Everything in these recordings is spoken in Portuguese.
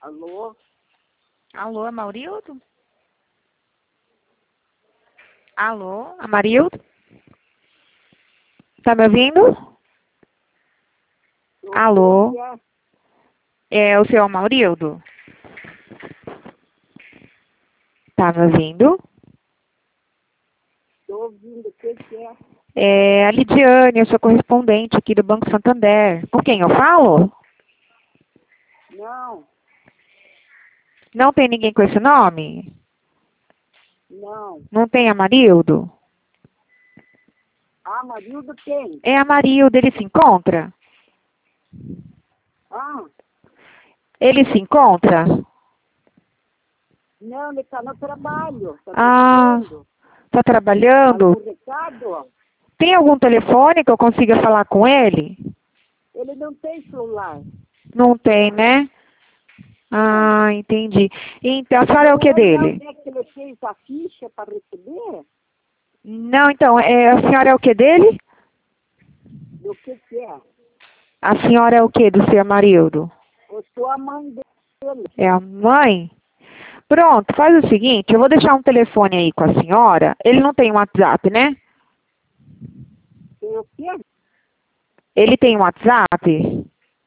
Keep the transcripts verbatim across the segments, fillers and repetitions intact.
Alô? Alô, Amarildo? Alô, Amarildo? Tá me ouvindo? Alô? É o seu Amarildo? Tá me ouvindo? Estou ouvindo, o que que é? É a Lidiane, eu sou correspondente aqui do Banco Santander. Com quem eu falo? Não, Não tem ninguém com esse nome? não. Não tem Amarildo? Ah, Marildo tem. É Amarildo, ele se encontra? Ah, Ele se encontra? não, ele está no trabalho. Está Ah, trabalhando. tá trabalhando? Algum recado? Tem algum telefone que eu consiga falar com ele? Ele não tem celular. Não tem, né? Ah, entendi. Então, a senhora é o que dele? Onde é que ele fez a ficha para receber? Não, então, é, a senhora é o que dele? Do que que é? A senhora é o que do seu Amarildo? Eu sou a mãe dele. É a mãe? Pronto, faz o seguinte, eu vou deixar um telefone aí com a senhora. Ele não tem WhatsApp, né? Tem o quê? Ele tem WhatsApp?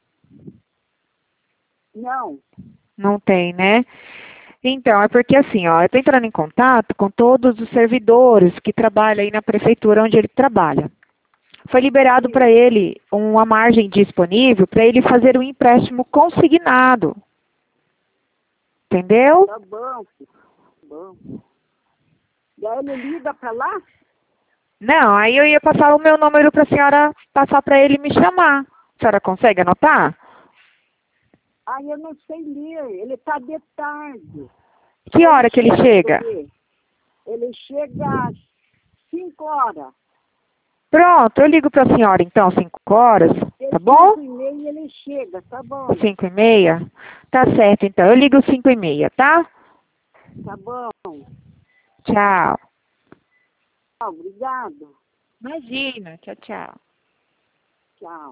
Não. Não tem, né? Então, é porque assim, ó, eu estou entrando em contato com todos os servidores que trabalham aí na prefeitura onde ele trabalha. Foi liberado para ele uma margem disponível para ele fazer um empréstimo consignado. Entendeu? Tá bom. Tá bom. Daí ele liga para lá? Não, aí eu ia passar o meu número para a senhora passar para ele me chamar. A senhora consegue anotar? Ah, eu não sei ler. Ele está de tarde. Que hora que ele chega? Ele chega às cinco horas. Pronto, eu ligo para a senhora então, cinco horas, tá bom? cinco e meia ele chega, tá bom. Cinco e meia? Tá certo, então. Eu ligo cinco e meia, tá? Tá bom. Tchau. Obrigado. Imagina. Tchau, tchau. Tchau.